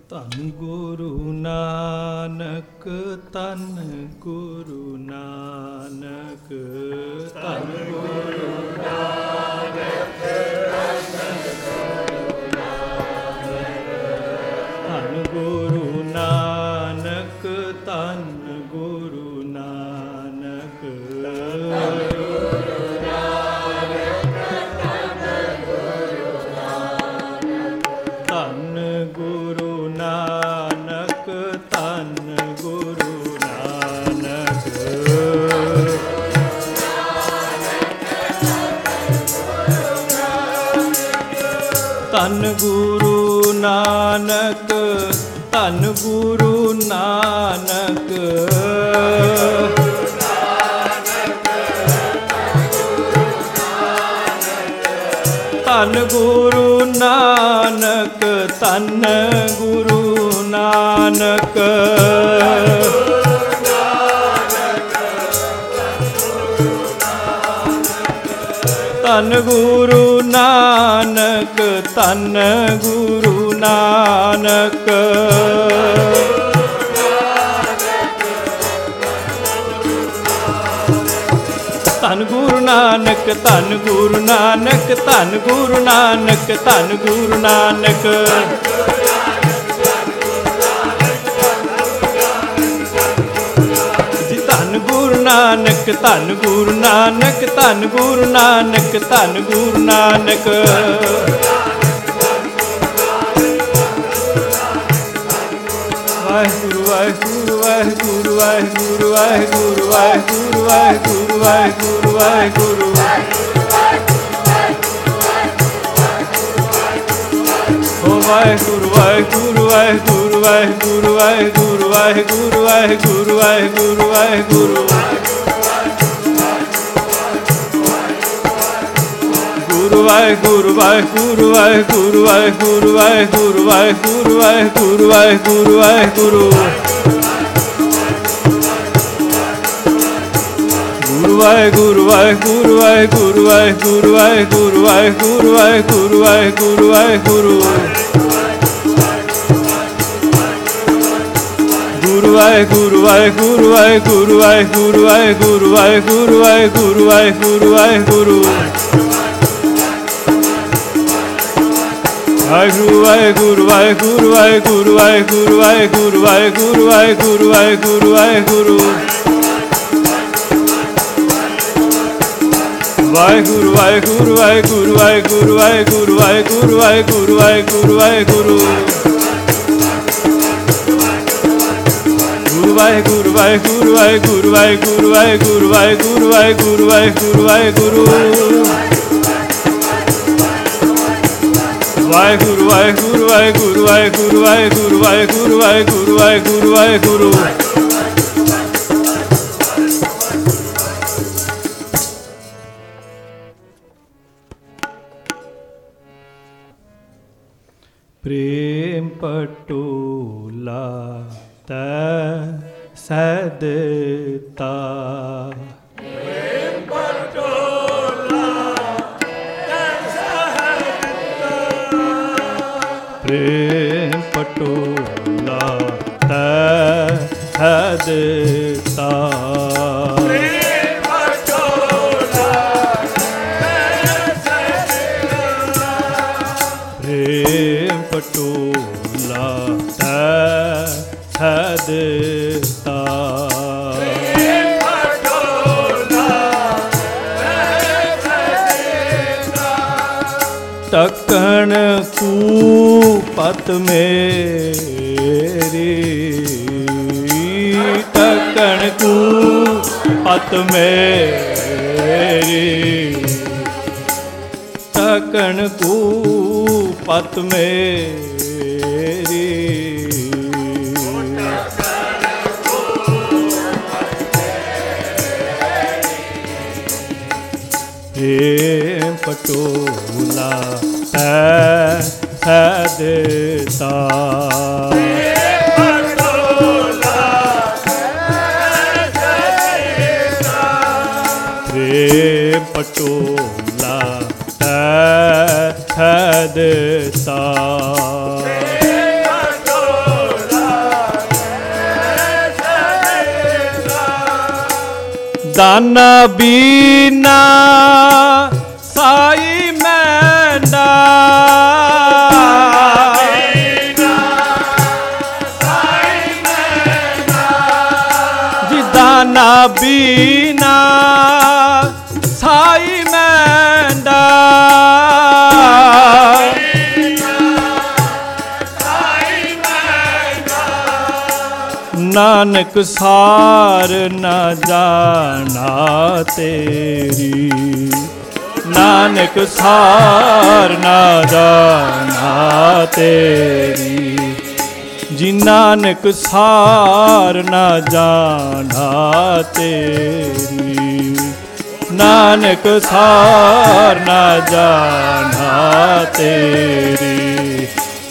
ਧੰਨ ਗੁਰੂ ਨਾਨਕ, ਧੰਨ ਗੁਰੂ ਨਾਨਕ, ਧੰਨ ਗੁਰੂ ਨਾਨਕ, ਧੰਨ ਗੁਰੂ ਨਾਨਕ, ਧੰਨ ਗੁਰੂ ਨਾਨਕ, ਧੰਨ ਗੁਰੂ ਨਾਨਕ, ਧੰਨ ਗੁਰੂ ਨਾਨਕ, ਧੰਨ ਗੁਰੂ ਨਾਨਕ, ਧੰਨ ਗੁਰੂ ਨਾਨਕ, ਧੰਨ ਗੁਰੂ ਨਾਨਕ, ਧੰਨ ਗੁਰੂ ਨਾਨਕ, ਧੰਨ ਗੁਰੂ ਨਾਨਕ, ਧੰਨ ਗੁਰੂ ਨਾਨਕ, ਧੰਨ ਗੁਰੂ ਨਾਨਕ, ਧੰਨ ਗੁਰੂ ਨਾਨਕ, ਧੰਨ ਗੁਰੂ ਨਾਨਕ, ਧੰਨ ਗੁਰੂ ਨਾਨਕ, ਜੀ ਧੰਨ ਗੁਰੂ ਨਾਨਕ, ਧੰਨ ਗੁਰੂ ਨਾਨਕ, ਧੰਨ ਗੁਰੂ ਨਾਨਕ, ਧੰਨ ਗੁਰੂ ਨਾਨਕ, ਵਾਹਿਗੁਰੂ ਵਾਹਿਗੁਰੂ ਵਾਹਿਗੁਰੂ ਵਾਹਿਗੁਰੂ ਵਾਹਿਗੁਰੂ ਵਾਹਿਗੁਰੂ ਵਾਹਿਗੁਰੂ ਵਾਹਿਗੁਰੂ ਵਾਹਿਗੁਰੂ, ਓ ਵਾਹਿਗੁਰੂ ਵਾਹਿਗੁਰੂ ਵਾਹਿਗੁਰੂ ਵਾਹਿਗੁਰੂ ਵਾਹਿਗੁਰੂ ਵਾਹਿਗੁਰੂ ਵਾਹਿਗੁਰੂ ਵਾਹਿਗੁਰੂ ਵਾਹਿਗੁਰੂ, ਗੁਰੂ ਵਾਹਿਗੁਰੂ ਵਾਹਿਗੁਰੂ ਵਾਹਿਗੁਰੂ ਵਾਹਿਗੁਰੂ ਵਾਹਿਗੁਰੂ ਵਾਹਿਗੁਰੂ ਵਾਹਿਗੁਰੂ ਵਾਹਿਗੁਰੂ ਵਾਹਿਗੁਰੂ, ਗੁਰੂ ਵਾਹਿਗੁਰੂ ਵਾਹਿਗੁਰੂ ਵਾਹਿਗੁਰੂ ਵਾਹਿਗੁਰੂ ਵਾਹਿਗੁਰੂ ਵਾਹਿਗੁਰੂ ਵਾਹਿਗੁਰੂ ਵਾਹਿਗੁਰੂ ਵਾਹਿਗੁਰੂ, ਗੁਰੂ ਵਾਹਿਗੁਰੂ ਵਾਹਿਗੁਰੂ ਵਾਹਿਗੁਰੂ ਵਾਹਿਗੁਰੂ ਵਾਹਿਗੁਰੂ ਵਾਹਿਗੁਰੂ ਵਾਹਿਗੁਰੂ ਵਾਹਿਗੁਰੂ ਵਾਹਿਗੁਰੂ, ਵਾਹਿਗੁਰੂ ਵਾਹਿਗੁਰੂ ਵਾਹਿਗੁਰੂ ਵਾਹਿਗੁਰੂ ਵਾਹਿਗੁਰੂ ਵਾਹਿਗੁਰੂ ਵਾਹਿਗੁਰੂ ਵਾਹਿਗੁਰੂ ਵਾਹਿਗੁਰੂ ਵਾਹਿਗੁਰੂ, ਵਾਹਿਗੁਰੂ ਵਾਹਿਗੁਰੂ ਵਾਹਿਗੁਰੂ ਵਾਹਿਗੁਰੂ ਵਾਹਿਗੁਰੂ ਵਾਹਿਗੁਰੂ ਵਾਹਿਗੁਰੂ ਵਾਹਿਗੁਰੂ ਵਾਹਿਗੁਰੂ, ਗੁਰੂ ਵਾਹਿਗੁਰੂ ਵਾਹਿਗੁਰੂ ਵਾਹਿਗੁਰੂ ਵਾਹਿਗੁਰੂ ਵਾਹਿਗੁਰੂ ਵਾਹਿਗੁਰੂ ਵਾਹਿਗੁਰੂ ਵਾਹਿਗੁਰੂ ਵਾਹਿਗੁਰੂ, ਵਾਹਿਗੁਰੂ ਵਾਹਿਗੁਰੂ ਵਾਹਿਗੁਰੂ ਵਾਹਿਗੁਰੂ ਵਾਹਿਗੁਰੂ ਵਾਹਿਗੁਰੂ ਵਾਹਿਗੁਰੂ ਵਾਹਿਗੁਰੂ ਵਾਹਿਗੁਰੂ, ਪ੍ਰੇਮ ਪਟੋਲਾ ਤੈ ਸਹਿ ਦਿੱਤਾ, ਪ੍ਰੇਮ ਪਟੋਲਾ ਤੈ ਸਹਿ ਦਿੱਤਾ, ਪ੍ਰੇਮ ਪਟੋਲਾ ਤੈ ਸਹਿ ਦਿੱਤਾ, ਪ੍ਰੇਮ ਪਟੋਲਾ ਤੈ ਸਹਿ ਦਿੱਤਾ, ਪ੍ਰੇਮ ਪਟੋਲਾ ਤੈ ਸਹਿ ਦਿੱਤਾ, ਪ੍ਰੇਮ ਪਟੋਲਾ ਤੈ ਸਹਿ ਦਿੱਤਾ, ਤੱਕਣ ਕੂਪਤ ਮੇਰੀ, ਤੱਕਣ ਕੂਪਤ ਮੇਰੀ, ਤੱਕਣ ਕੂਪਤ ਮੇਰੀ, ਪ੍ਰੇਮ ਪਟੋਲਾ ਤੈ ਸਹਿ ਦਿੱਤਾ, ਪ੍ਰੇਮ ਪਟੋਲਾ ਤੈ ਸਹਿ ਦਿੱਤਾ, ਪ੍ਰੇਮ ਪਟੋਲਾ ਤੈ ਸਹਿ ਦਿੱਤਾ, ਪ੍ਰੇਮ ਪਟੋਲਾ ਦਾਨਾ ਬੀਨਾ ਸਾਈ ਮੈਂਡਾ ਦਾਨਾ ਬੀਨਾ ਸਾਈ ਮੈਂਡਾ ਨਾਨਕ ਸਾਰ ਨਾ ਜਾਣਾ ਤੇਰੀ ਨਾਨਕ ਸਾਰ ਨਾ ਜਾਣਾ ਤੇਰੀ ਜੀ ਨਾਨਕ ਸਾਰ ਨਾ ਜਾਣਾ ਤੇਰੀ ਨਾਨਕ ਸਾਰ ਨਾ ਜਾਣਾ ਤੇਰੀ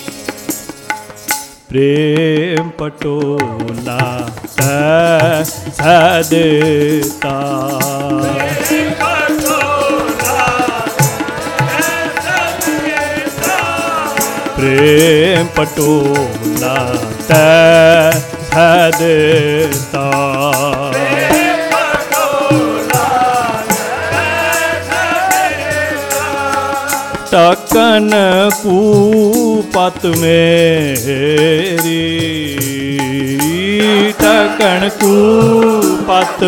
ਪ੍ਰੇਮ ਪਟੋਲਾ ਤੈ ਸਦਤਾ ਪ੍ਰੇਮ ਪਟੋਲਾ ਤੈ ਸਦਤਾ ਟਕਨ ਕੂਪਤ ਮੇਰੀ ਟਕਨ ਕੂਪਤ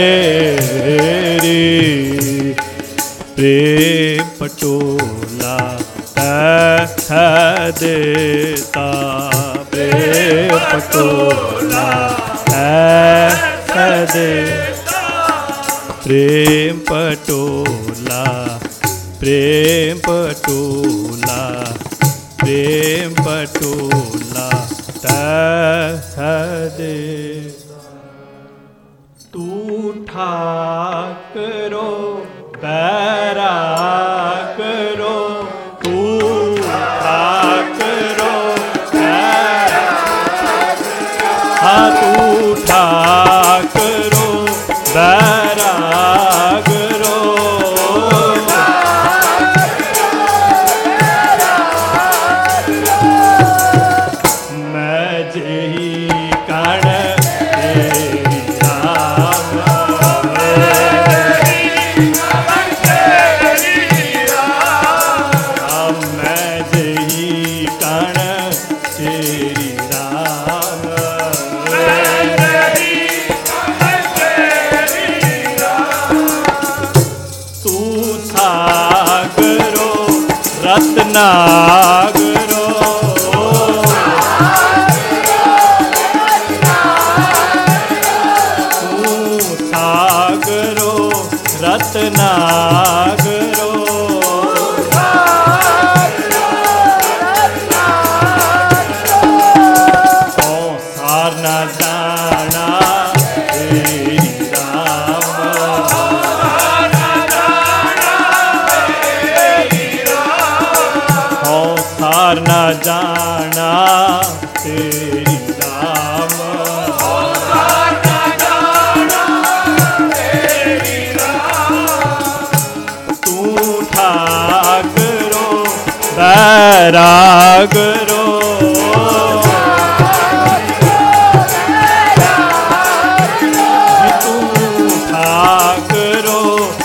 ਮੇਰੀ ਪ੍ਰੇਮ ਪਟੋਲਾ ਤੈ ਸਦਤਾ ਪ੍ਰੇਮ ਪਟੋਲਾ ਤੈ ਸਦਤਾ ਪ੍ਰੇਮ ਪਟੋਲਾ ਪ੍ਰੇਮ ਪਟੋਲਾ ਪ੍ਰੇਮ ਪਟੋਲਾ ਤੈ ਸਦਤਾ ਤੂੰ ਠਾਕਰੋ ਬੈਰਾ ਕਰੋ ਤੂੰ ਠਾਕਰੋ ਬੈਰਾ ਹਾਂ ਤੂੰ ਠਾਕਰੋ ਬੈਰਾ ਰਤਨਾਗਰੋ ਤੂੰ ਸਾਗਰੋ ਰਤਨਾਗਰੋ ਤੂੰ ਸਾਰ ਨਾ ਜਾਣਾ ਤੇਰੀ ਸਾਰ ਨਾ ਜਾਣਾ ਤੇਰੀ ਰਾਮ ਸਾਰ ਨਾ ਜਾਣਾ ਤੇਰੀ ਰਾਮ ਤੂੰ ਠਾਕਰੋ ਬੈਰਾਗਰੋ ਤੂੰ ਠਾਕਰੋ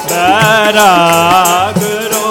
ਬੈਰਾਗਰੋ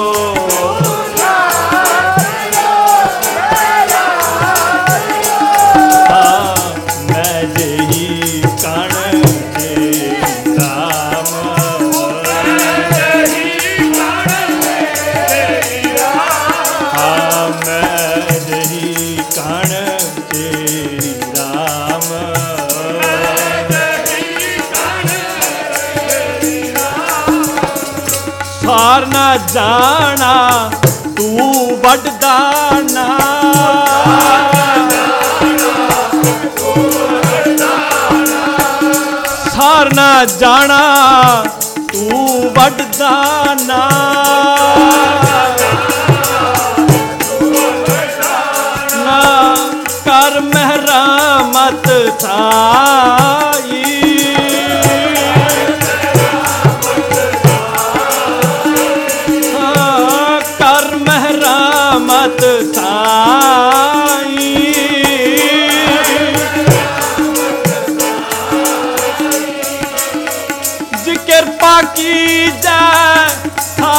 ਸਾਰ ਨਾ ਜਾਣਾ ਤੂੰ ਵੱਡਦਾਨਾ ਸਾਰ ਨਾ ਜਾਣਾ ਤੂੰ ਵੱਡਦਾਨਾ ਨਾ ਕਰ ਮਹਿਰਮਤ ਸਾਈ ਮਤ ਸਾਈ ਜੀ ਕਿਰਪਾ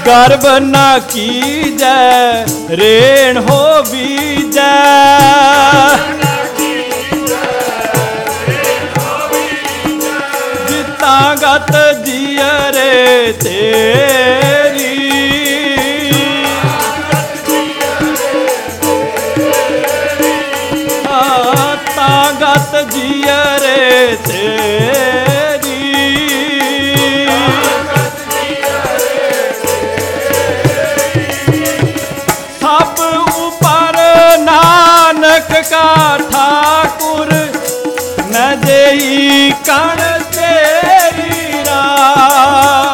गर्व न कीजै रेण हो बीजै। जिता गत जियरे तेरी तागत जियरे तेरी। सब ऊपर नानक का ठाकुर मैं जेही कण तेरी राह।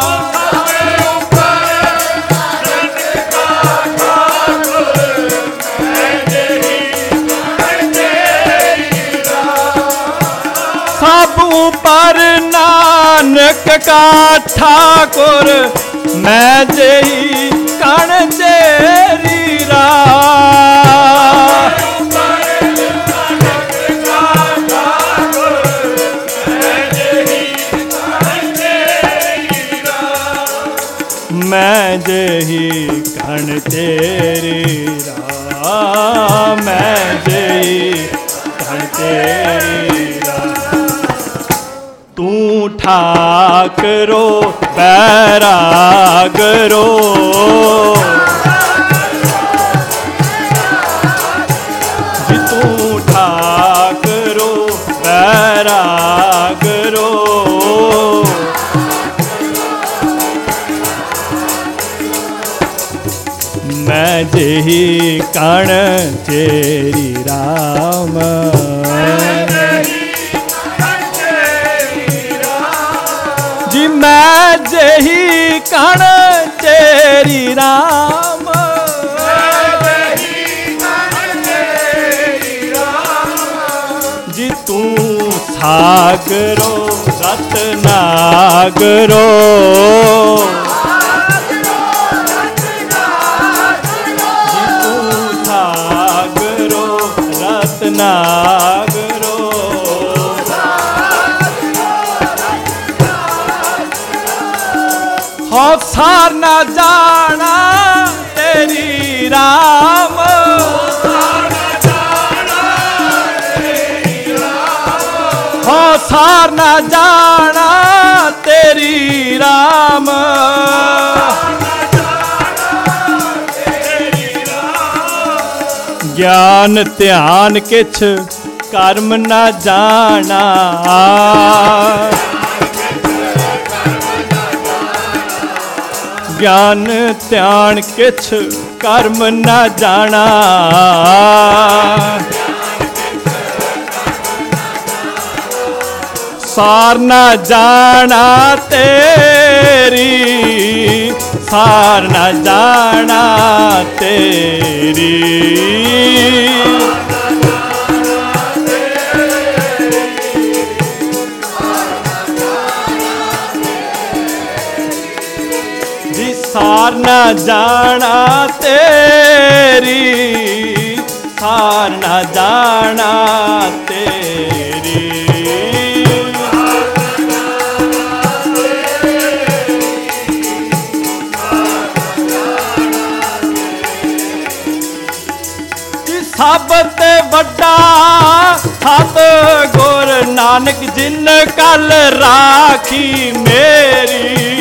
पर नानक का ठाकुर मैं जेही कण तेरी राह। मैं जेही कण तेरी राह। मैं जेही कण तेरी तू ठाकरो बैरागरो। जी तू ठाकरो बैरागरो। मैं जेही कण तेरी राम। मैं जेही कण तेरी राम। जी तू सागरो रत्नागरो। जी तू सागरो रत्नागरो। हो सार न जाना तेरी राम। हो सार न जाना तेरी राम। ज्ञान ध्यान किछ कर्म न जाना। ज्ञान ध्यान किछ कर्म न जाना। सार न जाना तेरी। सार न जाना तेरी। सार न जाना तेरी। सार न जाना तेरी। सब ते वड्डा सत गुर नानक जिन कल राखी मेरी।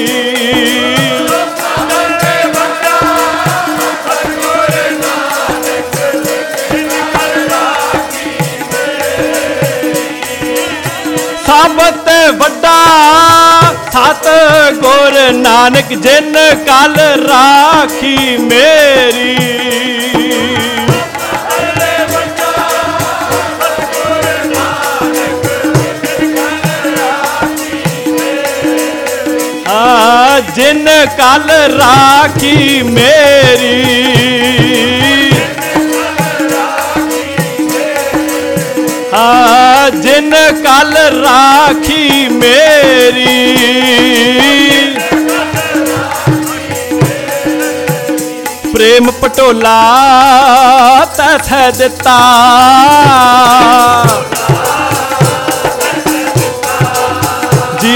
सब ते वड्डा सत गुर नानक जिन कल राखी मेरी। जिन कल राखी मेरी। जिन कल राखी मेरी। प्रेम पटोला तैथ दिता। जी